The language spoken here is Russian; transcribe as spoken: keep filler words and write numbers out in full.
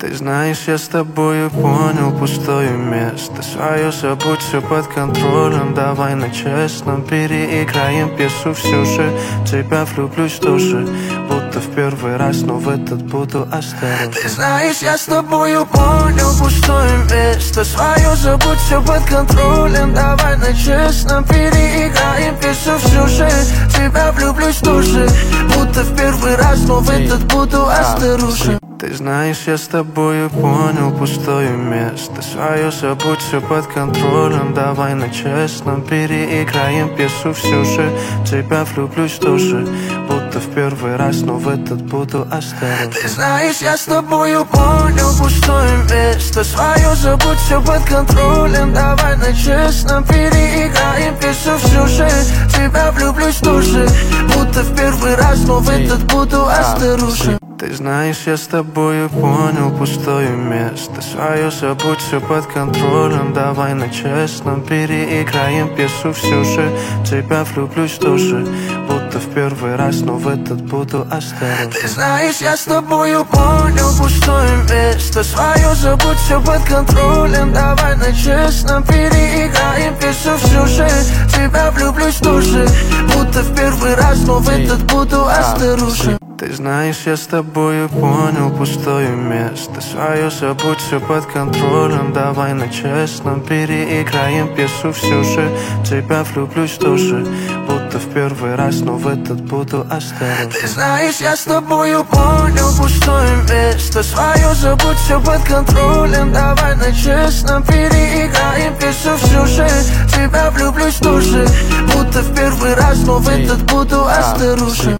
Ты знаешь, я с тобою понял пустое место. Свое забудь, все под контролем. Давай на честном переиграем пьесу. Все же тебя влюблюсь тоже, будто в первый раз, но в этот буду осторожен. Ты знаешь, я с тобою понял пустое место. Свое забудь, все под контролем. Давай на честном переиграем пьесу. Все же тебя влюблюсь тоже, будто в первый раз, но в этот буду осторожен. Ты знаешь, я с тобою понял пустое место. Свое забудь, все под контролем. Давай на честном переиграем пьесу. Все же тебя влюблюсь тоже, будто в первый раз, но в этот буду осторожен. Ты знаешь, я с тобою понял пустое место. Свое забудь, все под контролем. Давай на честном переиграем пьесу. Все же тебя влюблюсь тоже, будто в первый раз, но в этот буду осторожен. Ты знаешь, я с тобою понял пустое место. Свое забудь, все под контролем. Давай на честном переиграем пьесу. Все же тебя влюблюсь тоже, будто в первый раз, но в этот буду осторожен. Ты знаешь, я с тобою понял пустое место. Свое забудь, все под контролем. Давай на честном переиграем пьесу. Все же тебя влюблюсь тоже, будто в первый раз, но в этот буду осторожен. Ты знаешь, я с тобою понял пустое место. Свое забудь, все под контролем. Давай на честном переиграем пьесу. Все же тебя влюблюсь тоже, будто в первый раз, но в этот буду осторожен. Ты знаешь, я с тобою понял пустое место. Свое забудь, все под контролем. Давай на честном переиграем пьесу. Все же тебя влюблюсь тоже, будто в первый раз, но в этот буду осторожен.